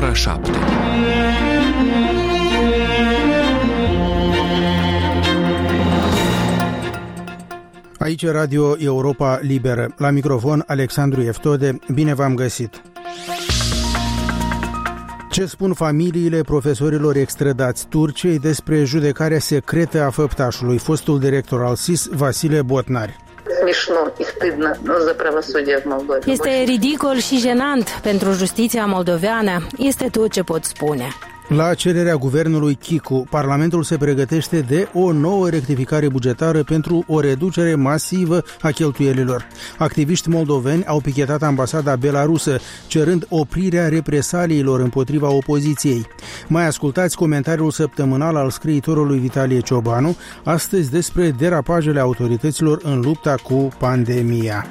ora 7. Aici Radio Europa Liberă. La microfon Alexandru Eftode. Bine v-am găsit. Ce spun familiile profesorilor extradați Turciei despre judecarea secretă a făptașului, fostul director al SIS, Vasile Botnar? Este ridicol și jenant pentru justiția moldoveană. Este tot ce pot spune. La cererea guvernului Chicu, Parlamentul se pregătește de o nouă rectificare bugetară pentru o reducere masivă a cheltuielilor. Activiști moldoveni au pichetat ambasada belarusă, cerând oprirea represaliilor împotriva opoziției. Mai ascultați comentariul săptămânal al scriitorului Vitalie Ciobanu, astăzi despre derapajele autorităților în lupta cu pandemia.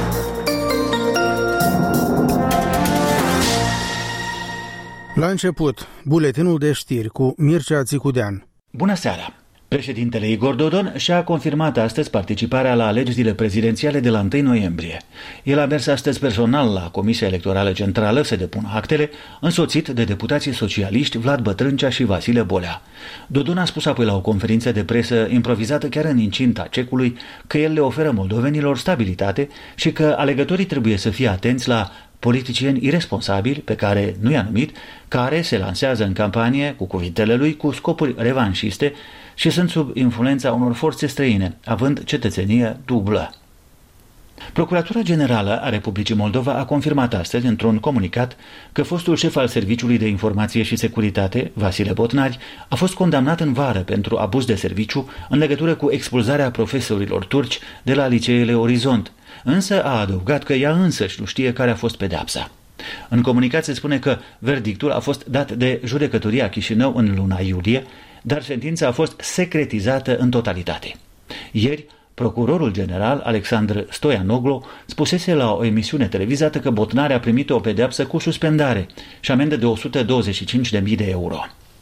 La început, buletinul de știri cu Mircea Țicudean. Bună seara! Președintele Igor Dodon și-a confirmat astăzi participarea la alegerile prezidențiale de la 1 noiembrie. El a mers astăzi personal la Comisia Electorală Centrală să depună actele, însoțit de deputații socialiști Vlad Bătrâncea și Vasile Bolea. Dodon a spus apoi la o conferință de presă improvizată chiar în incinta cecului că el le oferă moldovenilor stabilitate și că alegătorii trebuie să fie atenți la politicieni irresponsabili, pe care nu i-a numit, care se lansează în campanie, cu cuvintele lui, cu scopuri revanșiste și sunt sub influența unor forțe străine, având cetățenie dublă. Procuratura Generală a Republicii Moldova a confirmat astăzi, într-un comunicat, că fostul șef al Serviciului de Informație și Securitate, Vasile Botnar, a fost condamnat în vară pentru abuz de serviciu în legătură cu expulzarea profesorilor turci de la liceele Orizont, însă a adăugat că ea însăși nu știe care a fost pedeapsa. În comunicat se spune că verdictul a fost dat de judecătoria Chișinău în luna iulie, dar sentința a fost secretizată în totalitate. Ieri, procurorul general Alexandru Stoianoglu spusese la o emisiune televizată că Botnar a primit o pedeapsă cu suspendare și amendă de 125.000 de euro.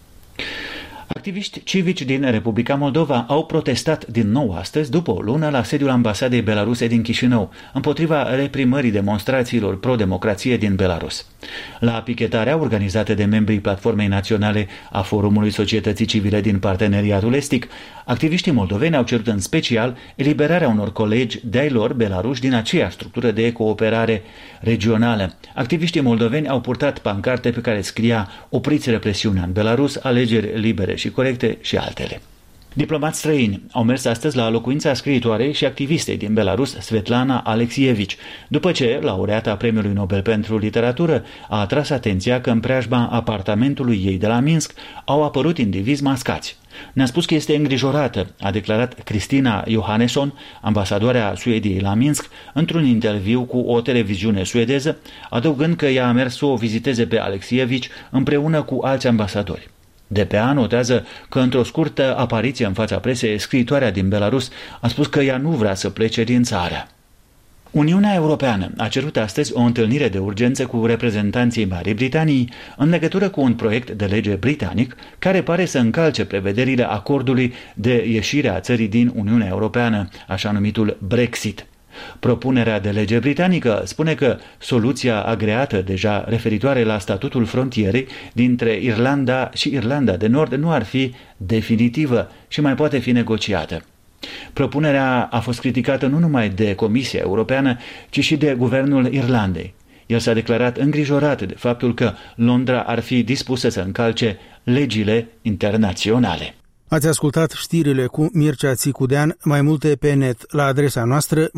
Activiști civici din Republica Moldova au protestat din nou astăzi, după o lună, la sediul ambasadei belaruse din Chișinău, împotriva reprimării demonstrațiilor pro-democrație din Belarus. La pichetarea organizată de membrii Platformei Naționale a Forumului Societății Civile din Parteneriatul Estic, activiștii moldoveni au cerut în special eliberarea unor colegi de-ai lor belaruși din aceeași structură de cooperare regională. Activiștii moldoveni au purtat pancarte pe care scria "Opriți represiunea în Belarus, alegeri libere și corecte" și altele. Diplomați străini au mers astăzi la locuința scriitoarei și activistei din Belarus, Svetlana Alexievici, după ce laureata Premiului Nobel pentru Literatură a atras atenția că în preajma apartamentului ei de la Minsk au apărut indivizi mascați. Ne-a spus că este îngrijorată, a declarat Cristina Johannesson, ambasadoarea Suediei la Minsk, într-un interviu cu o televiziune suedeză, adăugând că ea a mers să o viziteze pe Alexievici împreună cu alți ambasadori. DPA notează că într-o scurtă apariție în fața presei, scriitoarea din Belarus a spus că ea nu vrea să plece din țară. Uniunea Europeană a cerut astăzi o întâlnire de urgență cu reprezentanții Marii Britanii în legătură cu un proiect de lege britanic care pare să încalce prevederile acordului de ieșire a țării din Uniunea Europeană, așa numitul Brexit. Propunerea de lege britanică spune că soluția agreată deja referitoare la statutul frontierei dintre Irlanda și Irlanda de Nord nu ar fi definitivă și mai poate fi negociată. Propunerea a fost criticată nu numai de Comisia Europeană, ci și de Guvernul Irlandei. El s-a declarat îngrijorat de faptul că Londra ar fi dispusă să încalce legile internaționale. Ați ascultat știrile cu Mircea Țicudean, mai multe pe net la adresa noastră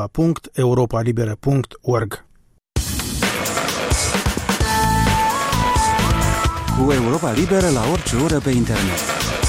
moldova.europalibera.org. Cu Europa Liberă la orice oră pe internet.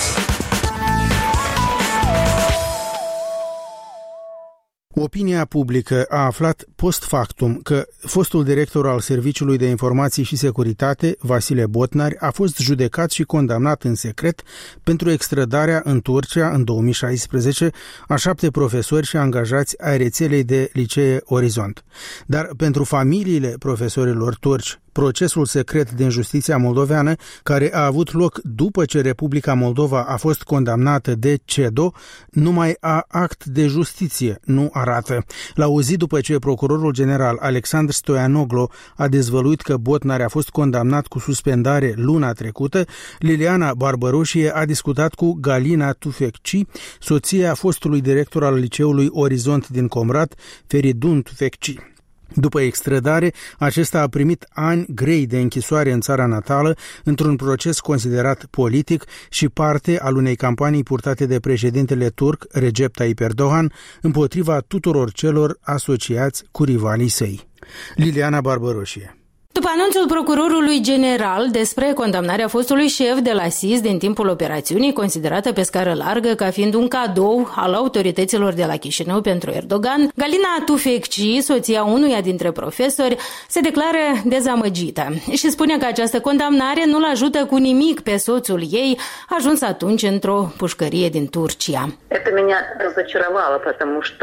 Opinia publică a aflat post factum că fostul director al Serviciului de Informații și Securitate, Vasile Botnar, a fost judecat și condamnat în secret pentru extradarea în Turcia în 2016 a 7 profesori și angajați ai rețelei de licee Orizont. Dar pentru familiile profesorilor turci Procesul secret din justiția moldoveană, care a avut loc după ce Republica Moldova a fost condamnată de CEDO, numai act de justiție nu arată. La o zi după ce procurorul general Alexandru Stoianoglu a dezvăluit că Botnar a fost condamnat cu suspendare luna trecută, Liliana Barbaroșie a discutat cu Galina Tufekci, soția fostului director al liceului Orizont din Comrat, Feridun Tufekci. După extradare, acesta a primit ani grei de închisoare în țara natală, într-un proces considerat politic și parte al unei campanii purtate de președintele turc Recep Tayyip Erdogan împotriva tuturor celor asociați cu rivalii săi. Liliana Barbaroșie. După anunțul procurorului general despre condamnarea fostului șef de la SIS din timpul operațiunii, considerată pe scară largă ca fiind un cadou al autorităților de la Chișinău pentru Erdogan, Galina Tufekci, soția unuia dintre profesori, se declară dezamăgită și spune că această condamnare nu-l ajută cu nimic pe soțul ei, ajuns atunci într-o pușcărie din Turcia. Это меня разочаровало, потому что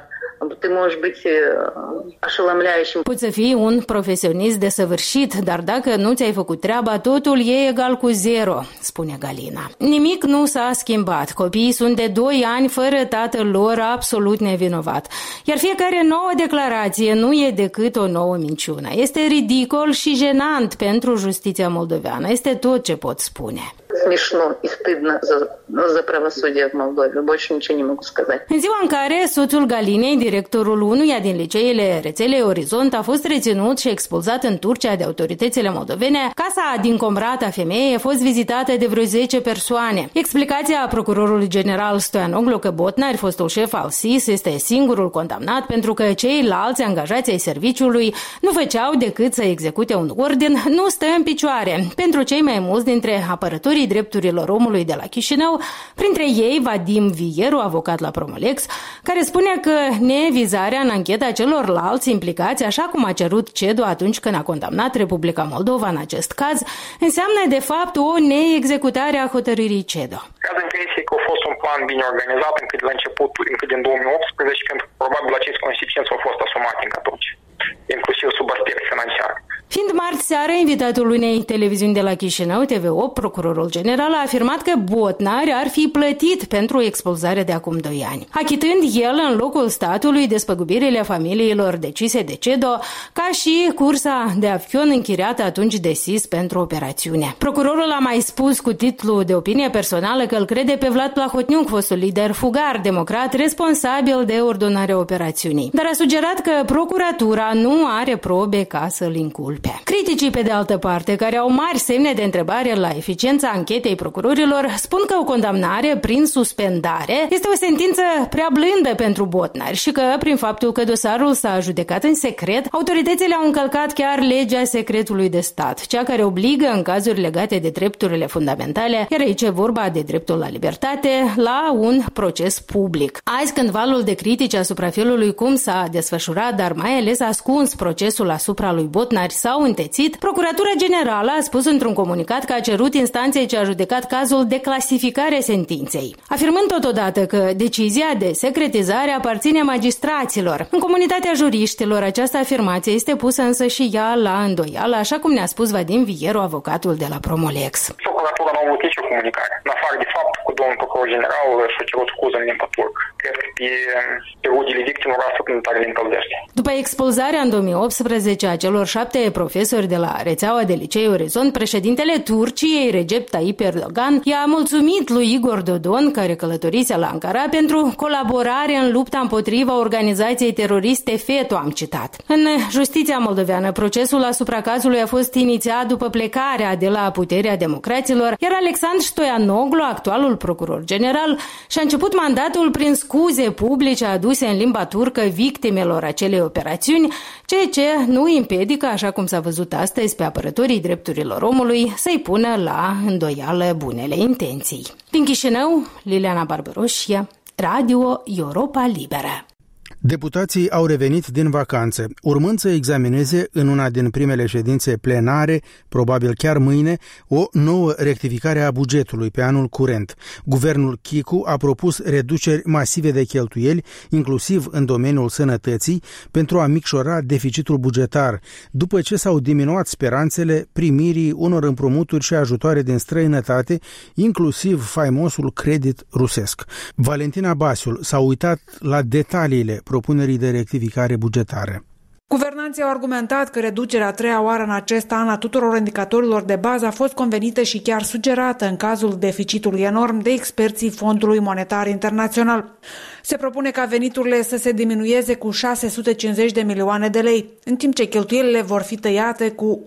ты можешь быть ошеломляющим. Poți să fii un profesionist desăvârșit, dar dacă nu ți-ai făcut treaba, totul e egal cu 0, spune Galina. Nimic nu s-a schimbat. Copiii sunt de 2 ani fără tatăl lor, absolut nevinovat. Iar fiecare nouă declarație nu e decât o nouă minciună. Este ridicol și jenant pentru justiția moldoveană. Este tot ce pot spune. Смешно и стыдно за правосудие в Молдове. Больше ничего не могу сказать. În ziua în care soțul Galinei, directorul unuia din liceele rețelei Orizont, a fost reținut și expulzat în Turcia de autoritățile moldovene, casa din Comrat a femeii a fost vizitată de vreo 10 persoane. Explicația procurorului general Stoianoglu că Botnar, fostul șef al SIS, este singurul condamnat pentru că ceilalți angajați ai serviciului nu făceau decât să execute un ordin, nu stă în picioare. Pentru cei mai mulți dintre apărătorii drepturilor omului de la Chișinău, printre ei Vadim Vieru, avocat la Promolex, care spune că nevizarea în ancheta celorlalți implicați, așa cum a cerut CEDO atunci când a condamnat Republica Moldova în acest caz, înseamnă de fapt o neexecutare a hotărârii CEDO. Avem impresia că a fost un plan bine organizat încă de la început, încă din 2018, pentru că probabil aceste consecințe au fost asumate încă atunci, inclusiv sub aspect financiar. Fiind marți seară, invitatul unei televiziuni de la Chișinău, TV8, procurorul general a afirmat că Botnar ar fi plătit pentru expulzarea de acum 2 ani, achitând el în locul statului despăgubirile familiilor decise de CEDO, ca și cursa de avion închiriată atunci de SIS pentru operațiune. Procurorul a mai spus cu titlu de opinie personală că îl crede pe Vlad Plahotniuc, fostul lider fugar democrat, responsabil de ordonarea operațiunii, dar a sugerat că procuratura nu are probe ca să-l inculpe. Criticii, pe de altă parte, care au mari semne de întrebare la eficiența anchetei procurorilor, spun că o condamnare prin suspendare este o sentință prea blândă pentru Botnar și că, prin faptul că dosarul s-a judecat în secret, autoritățile au încălcat chiar legea secretului de stat, cea care obligă în cazuri legate de drepturile fundamentale, iar aici e vorba de dreptul la libertate, la un proces public. Azi, când valul de critici asupra felului cum s-a desfășurat, dar mai ales ascuns procesul asupra lui Botnar s-au întețit, Procuratura Generală a spus într-un comunicat că a cerut instanței ce a judecat cazul de clasificare sentinței, afirmând totodată că decizia de secretizare aparține magistraților. În comunitatea juriștilor, această afirmație este pusă însă și ea la îndoială, așa cum ne-a spus Vadim Vieru, avocatul de la Promolex. Procuratura nu a avut nicio comunicare, în afară de fapt cu domnul procuror general și-a cerut scuză în limba turcă. Cred că pe rudile victimelor asta nu tare le încălzește. După expulzarea în 2018 a celor 7 profesori de la rețeaua de licei Orizont, președintele Turciei, Recep Tayyip Erdogan, i-a mulțumit lui Igor Dodon, care călătorise la Ankara, pentru colaborare în lupta împotriva organizației teroriste FETO, am citat. În justiția moldoveană, procesul asupra cazului a fost inițiat după plecarea de la puterea democraților, iar Alexandru Stoianoglu, actualul procuror general, și-a început mandatul prin scuze publice aduse în limba turcă victimelor acelei operațiuni, ceea ce nu împiedică, așa cum s-a văzut astăzi pe apărătorii drepturilor omului, să-i pună la îndoială bunele intenții. Din Chișinău, Liliana Barbaroșie, Radio Europa Liberă. Deputații au revenit din vacanțe, urmând să examineze în una din primele ședințe plenare, probabil chiar mâine, o nouă rectificare a bugetului pe anul curent. Guvernul Chicu a propus reduceri masive de cheltuieli, inclusiv în domeniul sănătății, pentru a micșora deficitul bugetar, după ce s-au diminuat speranțele primirii unor împrumuturi și ajutoare din străinătate, inclusiv faimosul credit rusesc. Valentina Basiul s-a uitat la detaliile propunerii de rectificare bugetară. Guvernanții au argumentat că reducerea a treia oară în acest an a tuturor indicatorilor de bază a fost convenită și chiar sugerată în cazul deficitului enorm de experții Fondului Monetar Internațional. Se propune ca veniturile să se diminueze cu 650 de milioane de lei, în timp ce cheltuielile vor fi tăiate cu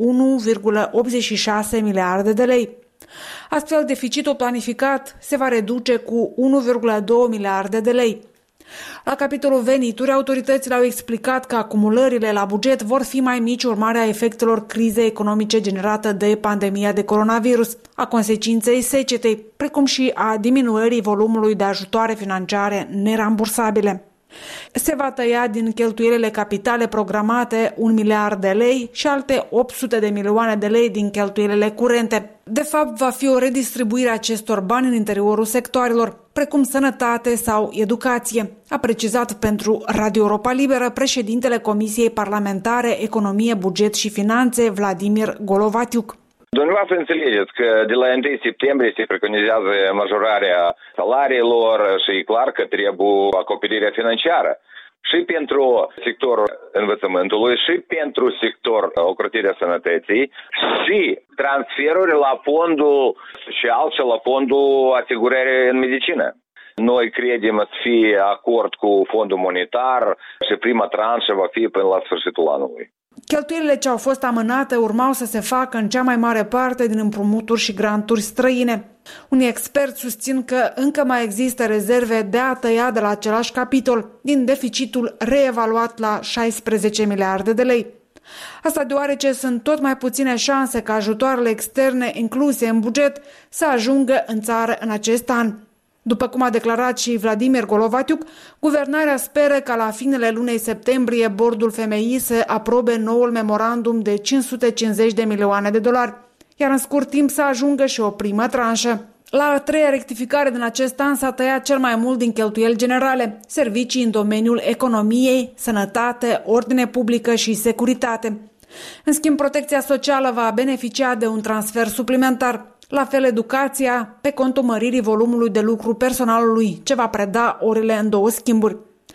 1,86 miliarde de lei. Astfel, deficitul planificat se va reduce cu 1,2 miliarde de lei. La capitolul venituri, autoritățile au explicat că acumulările la buget vor fi mai mici urmare a efectelor crizei economice generată de pandemia de coronavirus, a consecinței secetei, precum și a diminuării volumului de ajutoare financiare nerambursabile. Se va tăia din cheltuielile capitale programate 1 miliard de lei și alte 800 de milioane de lei din cheltuielile curente. De fapt, va fi o redistribuire a acestor bani în interiorul sectoarelor, precum sănătate sau educație, a precizat pentru Radio Europa Liberă președintele Comisiei Parlamentare Economie, Buget și Finanțe, Vladimir Golovatiuc. Dumneavoastră înțelegeți că de la 1 septembrie se preconizează majorarea salariilor și e clar că trebuie acoperirea financiară și pentru sectorul învățământului și pentru sectorul ocrotirea sănătății și transferuri la fondul social și la fondul asigurării în medicină. Noi credem să fie acord cu fondul monetar și prima tranșă va fi până la sfârșitul anului. Cheltuielile ce au fost amânate urmau să se facă în cea mai mare parte din împrumuturi și granturi străine. Unii experți susțin că încă mai există rezerve de a tăia de la același capitol, din deficitul reevaluat la 16 miliarde de lei. Asta deoarece sunt tot mai puține șanse ca ajutoarele externe incluse în buget să ajungă în țară în acest an. După cum a declarat și Vladimir Golovatiuc, guvernarea speră ca la finele lunei septembrie bordul FMI să aprobe noul memorandum de 550 de milioane de dolari, iar în scurt timp să ajungă și o primă tranșă. La a treia rectificare din acest an s-a tăiat cel mai mult din cheltuieli generale, servicii în domeniul economiei, sănătate, ordine publică și securitate. În schimb, protecția socială va beneficia de un transfer suplimentar. La fel, educația, pe contul măririi volumului de lucru personalului, ce va preda orele în 2 schimburi.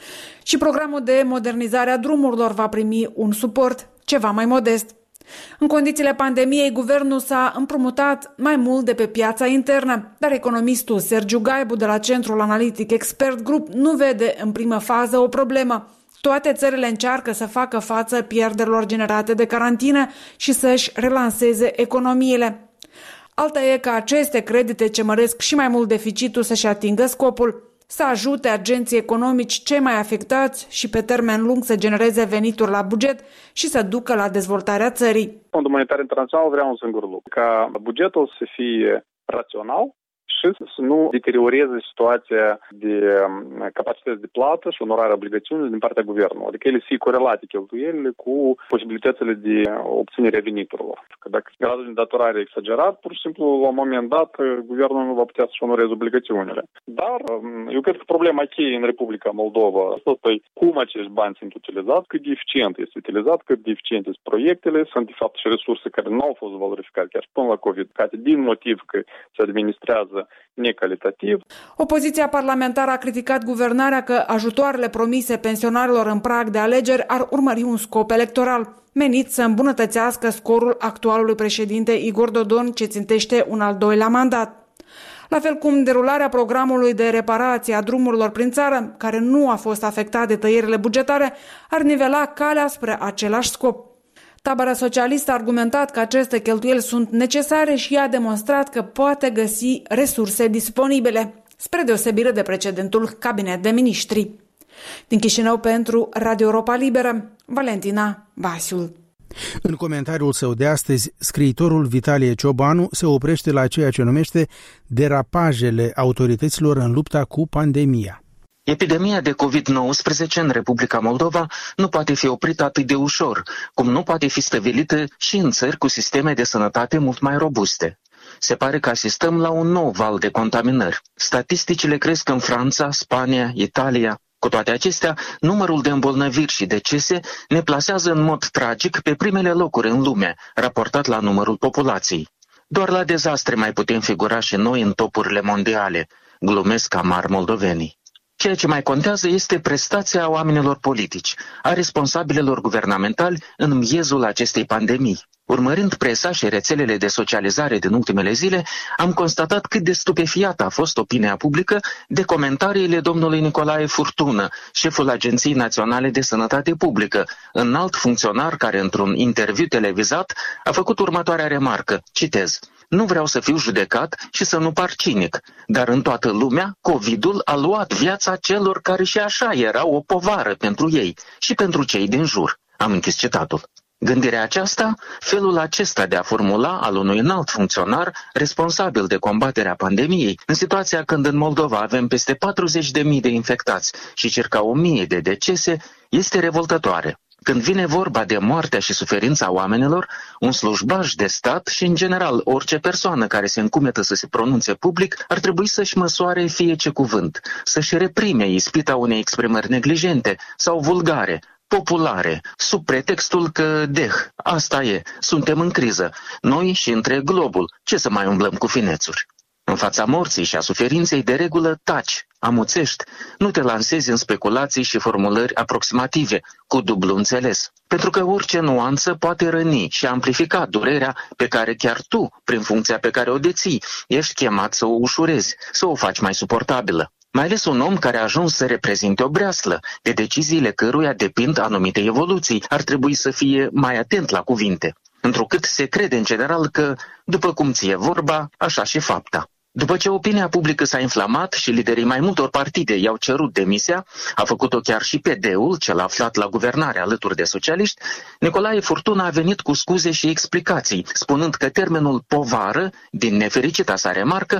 Și programul de modernizare a drumurilor va primi un suport, ceva mai modest. În condițiile pandemiei, guvernul s-a împrumutat mai mult de pe piața internă, dar economistul Sergiu Gaibu de la Centrul Analitic Expert Group nu vede în primă fază o problemă. Toate țările încearcă să facă față pierderilor generate de carantină și să-și relanseze economiile. Alta e că aceste credite ce măresc și mai mult deficitul să-și atingă scopul, să ajute agenții economici cei mai afectați și pe termen lung să genereze venituri la buget și să ducă la dezvoltarea țării. Fondul Monetar Internațional vrea un singur lucru, ca bugetul să fie rațional și să nu deterioreze situația de capacități de plată și onorarea obligațiunilor din partea guvernului. Adică ele să fie corelate cheltuielile cu posibilitățile de obținere a veniturilor. Că dacă gradul de datorare e exagerat, pur și simplu, la un moment dat, guvernul nu va putea să-și onoreze obligațiunile. Dar eu cred că problema cheie în Republica Moldova asta e cum acești bani sunt utilizați, cât de eficient este utilizat, cât de eficiente sunt proiectele, sunt de fapt și resurse care nu au fost valorificate chiar până la COVID, din motiv că se administrează necalitativ. Opoziția parlamentară a criticat guvernarea că ajutoarele promise pensionarilor în prag de alegeri ar urmări un scop electoral, menit să îmbunătățească scorul actualului președinte Igor Dodon, ce țintește un al 2-lea mandat. La fel cum derularea programului de reparație a drumurilor prin țară, care nu a fost afectat de tăierile bugetare, ar nivela calea spre același scop. Tabăra socialistă a argumentat că aceste cheltuieli sunt necesare și a demonstrat că poate găsi resurse disponibile, spre deosebire de precedentul cabinet de miniștri. Din Chișinău pentru Radio Europa Liberă, Valentina Basiul. În comentariul său de astăzi, scriitorul Vitalie Ciobanu se oprește la ceea ce numește derapajele autorităților în lupta cu pandemia. Epidemia de COVID-19 în Republica Moldova nu poate fi oprită atât de ușor, cum nu poate fi stăvilită și în țări cu sisteme de sănătate mult mai robuste. Se pare că asistăm la un nou val de contaminări. Statisticile cresc în Franța, Spania, Italia. Cu toate acestea, numărul de îmbolnăviri și decese ne plasează în mod tragic pe primele locuri în lume, raportat la numărul populației. Doar la dezastre mai putem figura și noi în topurile mondiale, glumesc amar moldovenii. Ceea ce mai contează este prestația oamenilor politici, a responsabililor guvernamentali în miezul acestei pandemii. Urmărind presa și rețelele de socializare din ultimele zile, am constatat cât de stupefiată a fost opinia publică de comentariile domnului Nicolae Furtună, șeful Agenției Naționale de Sănătate Publică, înalt funcționar care într-un interviu televizat a făcut următoarea remarcă, citez: "Nu vreau să fiu judecat și să nu par cinic, dar în toată lumea COVID-ul a luat viața celor care și așa erau o povară pentru ei și pentru cei din jur." Am închis citatul. Gândirea aceasta, felul acesta de a formula al unui înalt funcționar responsabil de combaterea pandemiei, în situația când în Moldova avem peste 40.000 de infectați și circa 1.000 de decese, este revoltătoare. Când vine vorba de moartea și suferința oamenilor, un slujbaș de stat și, în general, orice persoană care se încumetă să se pronunțe public ar trebui să-și măsoare fiece cuvânt, să-și reprime ispita unei exprimări neglijente sau vulgare, populare, sub pretextul că, asta e, suntem în criză, noi și întreg globul, ce să mai umblăm cu finețuri? În fața morții și a suferinței, de regulă, taci, amuțești, nu te lansezi în speculații și formulări aproximative, cu dublu înțeles, pentru că orice nuanță poate răni și amplifica durerea pe care chiar tu, prin funcția pe care o deții, ești chemat să o ușurezi, să o faci mai suportabilă. Mai ales un om care a ajuns să reprezinte o breaslă, de deciziile căruia depind anumite evoluții, ar trebui să fie mai atent la cuvinte, întrucât se crede în general că, după cum ție vorba, așa și fapta. După ce opinia publică s-a inflamat și liderii mai multor partide i-au cerut demisia, a făcut-o chiar și PD-ul, cel aflat la guvernare alături de socialiști, Nicolae Furtună a venit cu scuze și explicații, spunând că termenul povară, din nefericita sa remarcă,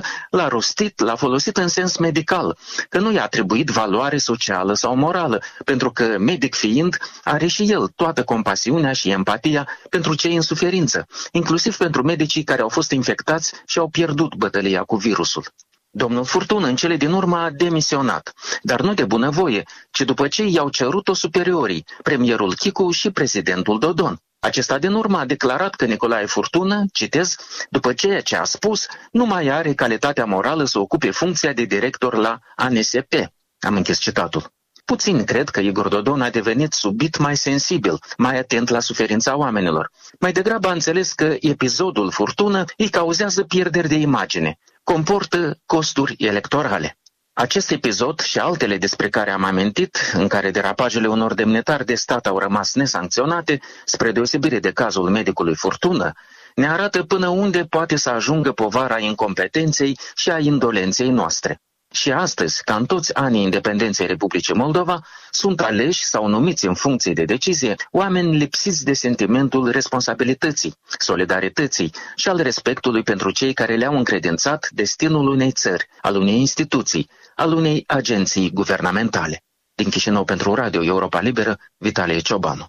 l-a folosit în sens medical, că nu i-a atribuit valoare socială sau morală, pentru că, medic fiind, are și el toată compasiunea și empatia pentru cei în suferință, inclusiv pentru medicii care au fost infectați și au pierdut bătălia cu virusul. Domnul Furtună în cele din urmă a demisionat, dar nu de bunăvoie, ci după ce i-au cerut-o superiorii, premierul Chicu și prezidentul Dodon. Acesta din urmă a declarat că Nicolae Furtună, citez, după ceea ce a spus, nu mai are calitatea morală să ocupe funcția de director la ANSP. Am închis citatul. Puțin cred că Igor Dodon a devenit subit mai sensibil, mai atent la suferința oamenilor. Mai degrabă a înțeles că episodul Furtună îi cauzează pierderi de imagine, comportă costuri electorale. Acest episod și altele despre care am amintit, în care derapajele unor demnitari de stat au rămas nesancționate, spre deosebire de cazul medicului Furtună, ne arată până unde poate să ajungă povara incompetenței și a indolenței noastre. Și astăzi, ca în toți anii independenței Republicii Moldova, sunt aleși sau numiți în funcție de decizie oameni lipsiți de sentimentul responsabilității, solidarității și al respectului pentru cei care le-au încredințat destinul unei țări, al unei instituții, al unei agenții guvernamentale. Din Chișinău pentru Radio Europa Liberă, Vitalie Ciobanu.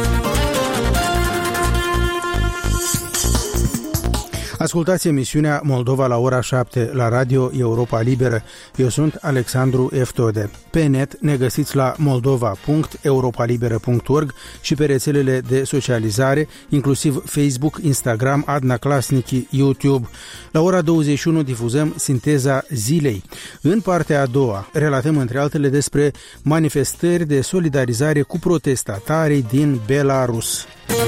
Ascultați emisiunea Moldova la ora 7 la Radio Europa Liberă. Eu sunt Alexandru Eftode. Pe net ne găsiți la moldova.europalibera.org și pe rețelele de socializare, inclusiv Facebook, Instagram, Adna Klasnici, YouTube. La ora 21 difuzăm Sinteza Zilei. În partea a doua relatăm între altele despre manifestări de solidarizare cu protestatarii din Belarus.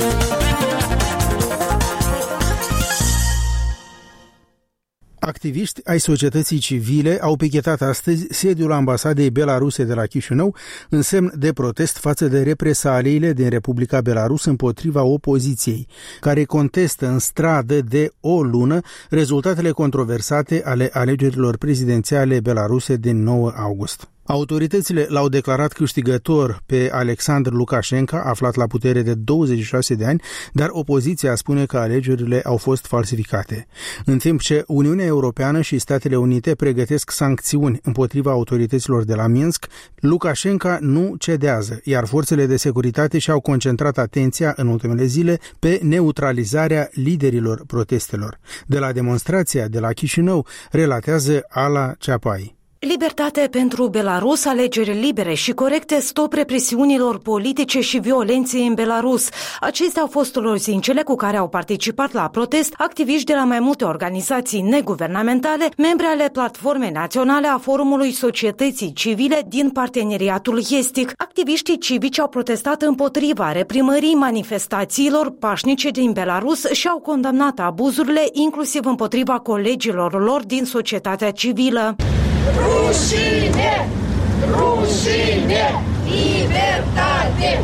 Activiști ai societății civile au pichetat astăzi sediul ambasadei belaruse de la Chișinău în semn de protest față de represaliile din Republica Belarus împotriva opoziției, care contestă în stradă de o lună rezultatele controversate ale alegerilor prezidențiale belaruse din 9 august. Autoritățile l-au declarat câștigător pe Alexandru Lukashenko, aflat la putere de 26 de ani, dar opoziția spune că alegerile au fost falsificate. În timp ce Uniunea Europeană și Statele Unite pregătesc sancțiuni împotriva autorităților de la Minsk, Lukashenko nu cedează, iar forțele de securitate și-au concentrat atenția în ultimele zile pe neutralizarea liderilor protestelor. De la demonstrația de la Chișinău, relatează Ala Ceapai. Libertate pentru Belarus, alegeri libere și corecte, stop represiunilor politice și violenței în Belarus. Acestea au fost lozincele cu care au participat la protest activiști de la mai multe organizații neguvernamentale, membri ale Platformei Naționale a Forumului Societății Civile din Parteneriatul Estic. Activiștii civici au protestat împotriva reprimării manifestațiilor pașnice din Belarus și au condamnat abuzurile, inclusiv împotriva colegilor lor din societatea civilă. Rușine! Rușine! Libertate!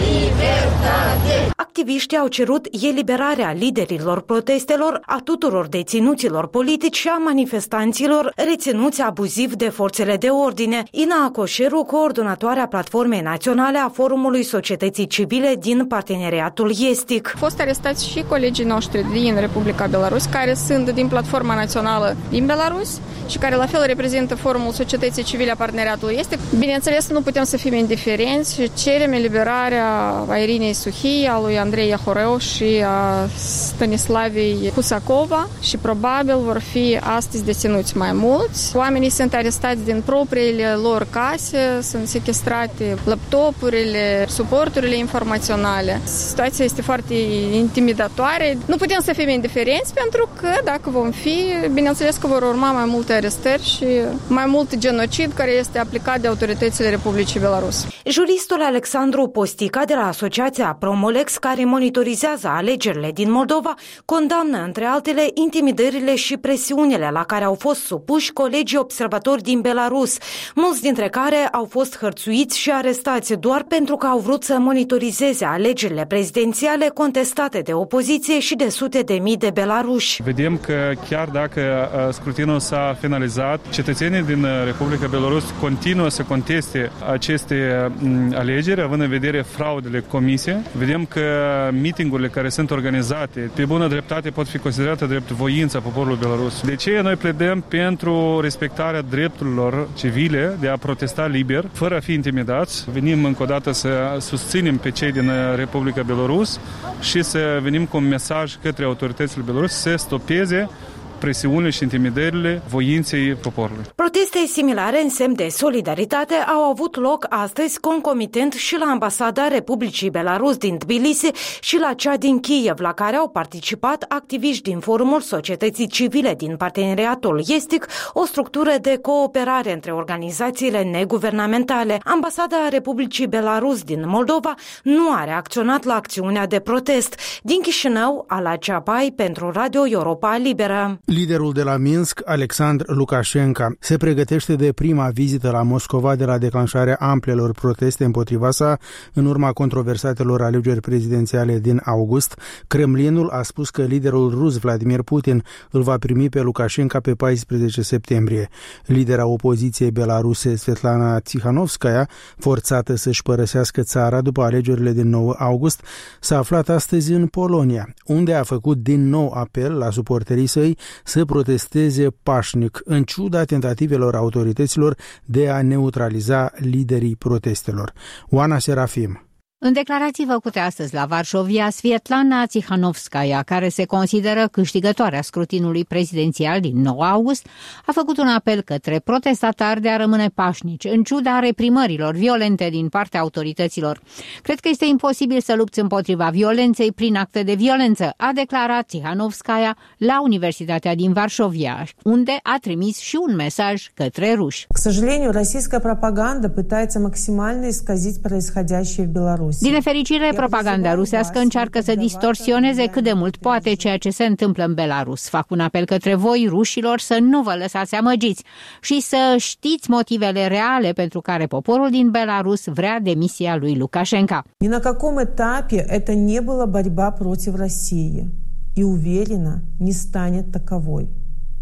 Libertate! Activiștii au cerut eliberarea liderilor protestelor, a tuturor deținuților politici și a manifestanților reținuți abuziv de forțele de ordine. Ina Acoșeru, coordonatoarea Platformei Naționale a Forumului Societății Civile din Parteneriatul Estic. Au fost arestați și colegii noștri din Republica Belarus, care sunt din Platforma Națională din Belarus și care la fel reprezintă Forumul Societății Civile a Parteneriatului Estic. Bineînțeles, nu putem să fim indiferenți și cerem eliberarea a Irinei Suhii, a lui Andrei Iahoreu și a Stanislavei Husakova și probabil vor fi astăzi deținuți mai mulți. Oamenii sunt arestați din propriile lor case, sunt sequestrate laptopurile, suporturile informaționale. Situația este foarte intimidatoare. Nu putem să fim indiferenți pentru că dacă vom fi, bineînțeles că vor urma mai multe arestări și mai mult genocid care este aplicat de autoritățile Republicii Belarus. Juristul Alexandru Postica de la Asociația Promolex, care monitorizează alegerile din Moldova, condamnă, între altele, intimidările și presiunile la care au fost supuși colegii observatori din Belarus, mulți dintre care au fost hărțuiți și arestați doar pentru că au vrut să monitorizeze alegerile prezidențiale contestate de opoziție și de sute de mii de belaruși. Vedem că chiar dacă scrutinul s-a finalizat, cetățenii din Republica Belarus continuă să conteste aceste alegeri, având în vedere fraudele comise. Vedem că mitingurile care sunt organizate, pe bună dreptate, pot fi considerate drept voința poporului belarus. De ce noi pledăm pentru respectarea drepturilor civile de a protesta liber, fără a fi intimidați. Venim încă o dată să susținem pe cei din Republica Belarus și să venim cu un mesaj către autoritățile belaruse să stopeze presiunile și intimidările voinței poporului. Proteste similare în semn de solidaritate au avut loc astăzi concomitent și la Ambasada Republicii Belarus din Tbilisi și la cea din Kiev, la care au participat activiști din Forumul Societății Civile din Parteneriatul Estic, o structură de cooperare între organizațiile neguvernamentale. Ambasada Republicii Belarus din Moldova nu a reacționat la acțiunea de protest. Din Chișinău, Ala Ceapai pentru Radio Europa Liberă. Liderul de la Minsk, Alexandru Lukashenko, se pregătește de prima vizită la Moscova de la declanșarea amplelor proteste împotriva sa în urma controversatelor alegeri prezidențiale din august. Kremlinul a spus că liderul rus Vladimir Putin îl va primi pe Lukashenko pe 14 septembrie. Lidera opoziției belaruse Svetlana Tikhanovskaya, forțată să-și părăsească țara după alegerile din 9 august, s-a aflat astăzi în Polonia, unde a făcut din nou apel la suporterii săi să protesteze pașnic, în ciuda tentativelor autorităților de a neutraliza liderii protestelor. Oana Serafim. În declarații făcute astăzi la Varșovia, Svetlana Tikhanovskaya, care se consideră câștigătoarea scrutinului prezidențial din 9 august, a făcut un apel către protestatari de a rămâne pașnici, în ciuda reprimărilor violente din partea autorităților. Cred că este imposibil să lupți împotriva violenței prin acte de violență, a declarat Tikhanovskaya la Universitatea din Varșovia, unde a trimis și un mesaj către ruși. К сожалению, российская пропаганда пытается максимально исказить происходящее в Беларуси. Din nefericire, propaganda rusească încearcă să distorsioneze cât de mult poate ceea ce se întâmplă în Belarus. Fac un apel către voi, rușilor, să nu vă lăsați amăgiți și să știți motivele reale pentru care poporul din Belarus vrea demisia lui Lukashenko. Ни на каком этапе это не была борьба против России и уверена, не станет таковой.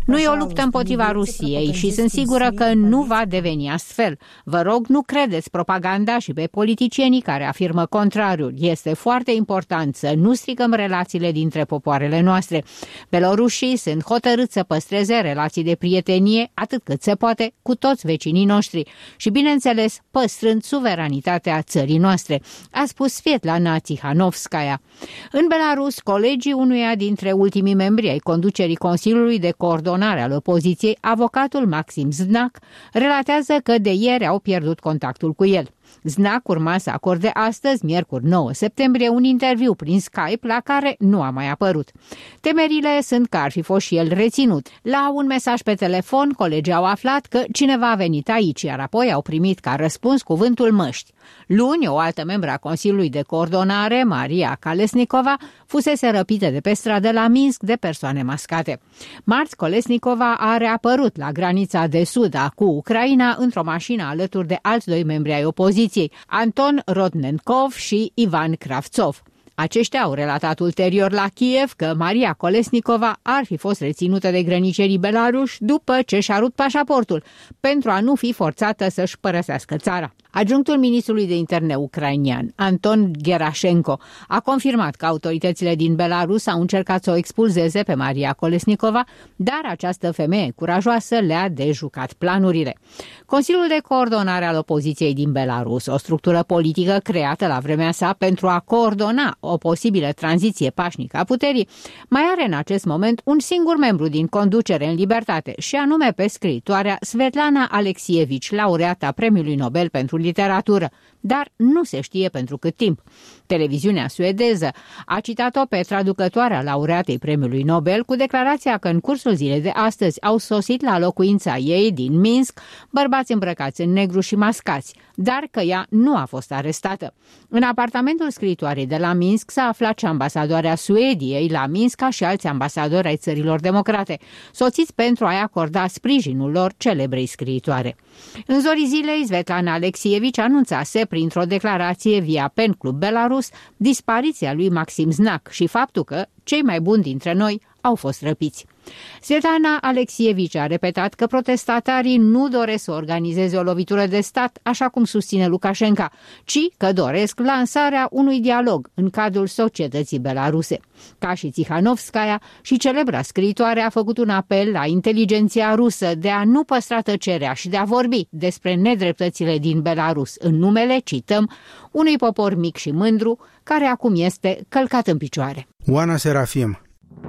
Nu e o luptă împotriva Rusiei și sunt sigură că nu va deveni astfel. Vă rog, nu credeți propaganda și pe politicienii care afirmă contrariul. Este foarte important să nu stricăm relațiile dintre popoarele noastre. Belorușii sunt hotărâți să păstreze relații de prietenie atât cât se poate cu toți vecinii noștri și, bineînțeles, păstrând suveranitatea țării noastre, a spus Svetlana Tikhanovskaya. În Belarus, colegii unuia dintre ultimii membri ai conducerii Consiliului de Coordonare al Opoziției, avocatul Maxim Znak, relatează că de ieri au pierdut contactul cu el. Znak urma să acorde astăzi, miercuri 9 septembrie, un interviu prin Skype la care nu a mai apărut. Temerile sunt că ar fi fost și el reținut. La un mesaj pe telefon, colegii au aflat că cineva a venit aici, iar apoi au primit ca răspuns cuvântul măști. Luni, o altă membră a Consiliului de Coordonare, Maria Kolesnikova, fusese răpită de pe stradă la Minsk de persoane mascate. Marți, Kolesnikova a reapărut la granița de sud cu Ucraina într-o mașină alături de alți doi membri ai opoziției, Anton Rodnenkov și Ivan Kravtsov. Aceștia au relatat ulterior la Kiev că Maria Kolesnikova ar fi fost reținută de grănicerii belaruși după ce și-a rupt pașaportul, pentru a nu fi forțată să-și părăsească țara. Adjunctul ministrului de interne ucrainian, Anton Gerashenko, a confirmat că autoritățile din Belarus au încercat să o expulzeze pe Maria Kolesnikova, dar această femeie curajoasă le-a dejucat planurile. Consiliul de Coordonare al Opoziției din Belarus, o structură politică creată la vremea sa pentru a coordona o posibilă tranziție pașnică a puterii, mai are în acest moment un singur membru din conducere în libertate, și anume pe scriitoarea Svetlana Alexievich, laureata Premiului Nobel pentru literatură, dar nu se știe pentru cât timp. Televiziunea suedeză a citat-o pe traducătoarea laureatei Premiului Nobel cu declarația că în cursul zilei de astăzi au sosit la locuința ei din Minsk bărbați îmbrăcați în negru și mascați, dar că ea nu a fost arestată. În apartamentul scriitoarei de la Minsk s-a aflat și ambasadoarea Suediei la Minsk și alți ambasadori ai țărilor democrate, soțiți pentru a-i acorda sprijinul lor celebrei scriitoare. În zorii zilei, Svetlana Alexievich anunțase printr-o declarație via Pen Club Belarus dispariția lui Maxim Znak și faptul că cei mai buni dintre noi au fost răpiți. Svetlana Alexievich a repetat că protestatarii nu doresc să organizeze o lovitură de stat, așa cum susține Lukashenko, ci că doresc lansarea unui dialog în cadrul societății belaruse. Ca și Tikhanovskaya, și celebra scriitoare a făcut un apel la inteligenția rusă de a nu păstra tăcerea și de a vorbi despre nedreptățile din Belarus în numele, cităm, unui popor mic și mândru care acum este călcat în picioare. Oana Serafim.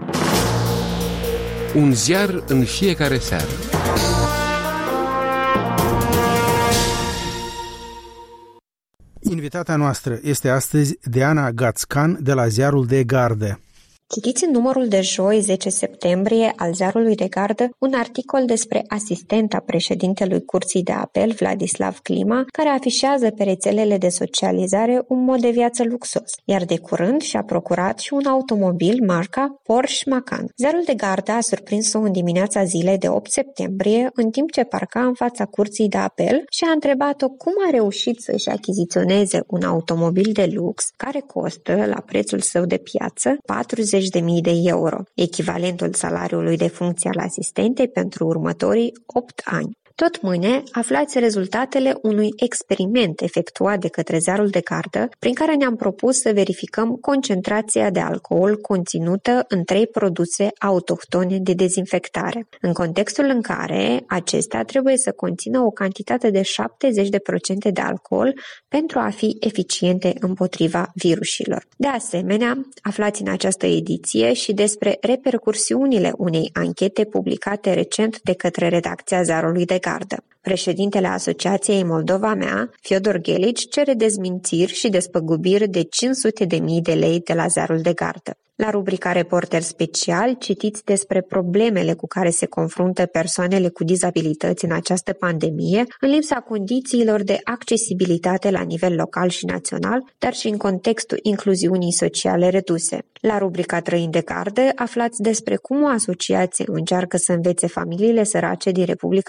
Un ziar în fiecare seară. Invitata noastră este astăzi Diana Gațcan de la Ziarul de Gardă. Citiți în numărul de joi, 10 septembrie, al Ziarului de Gardă, un articol despre asistenta președintelui Curții de Apel, Vladislav Klima, care afișează pe rețelele de socializare un mod de viață luxos, iar de curând și-a procurat și un automobil marca Porsche Macan. Ziarul de Gardă a surprins-o în dimineața zilei de 8 septembrie, în timp ce parca în fața Curții de Apel și a întrebat-o cum a reușit să-și achiziționeze un automobil de lux care costă, la prețul său de piață, 40.000 de euro, echivalentul salariului de funcție al asistentei pentru următorii 8 ani. Tot mâine aflați rezultatele unui experiment efectuat de către Ziarul de Gardă, prin care ne-am propus să verificăm concentrația de alcool conținută în 3 produse autohtone de dezinfectare, în contextul în care acestea trebuie să conțină o cantitate de 70% de alcool pentru a fi eficiente împotriva virusilor. De asemenea, aflați în această ediție și despre repercursiunile unei anchete publicate recent de către redacția Ziarului de Gardă. Președintele Asociației Moldova Mea, Fiodor Ghelici, cere dezmințiri și despăgubiri de 500.000 de lei de la Ziarul de Gardă. La rubrica Reporter Special citiți despre problemele cu care se confruntă persoanele cu dizabilități în această pandemie, în lipsa condițiilor de accesibilitate la nivel local și național, dar și în contextul incluziunii sociale reduse. La rubrica Trăind de Gardă aflați despre cum o asociație încearcă să învețe familiile sărace din Republica Moldova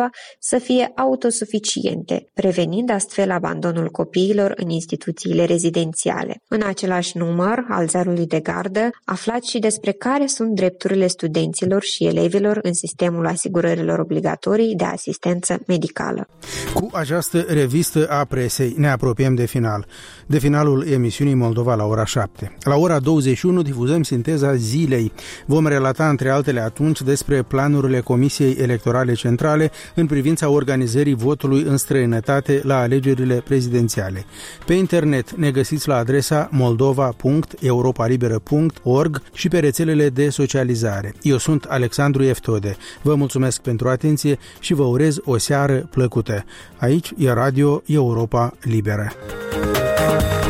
Moldova să fie autosuficiente, prevenind astfel abandonul copiilor în instituțiile rezidențiale. În același număr al Ziarului de Gardă aflați și despre care sunt drepturile studenților și elevilor în sistemul asigurărilor obligatorii de asistență medicală. Cu această revistă a presei ne apropiem de final. De finalul emisiunii Moldova la ora 7. La ora 21 difuzăm sinteza zilei. Vom relata între altele atunci despre planurile Comisiei Electorale Centrale în privința organizării votului în străinătate la alegerile prezidențiale. Pe internet ne găsiți la adresa moldova.europalibera.org și pe rețelele de socializare. Eu sunt Alexandru Eftode. Vă mulțumesc pentru atenție și vă urez o seară plăcută. Aici e Radio Europa Liberă.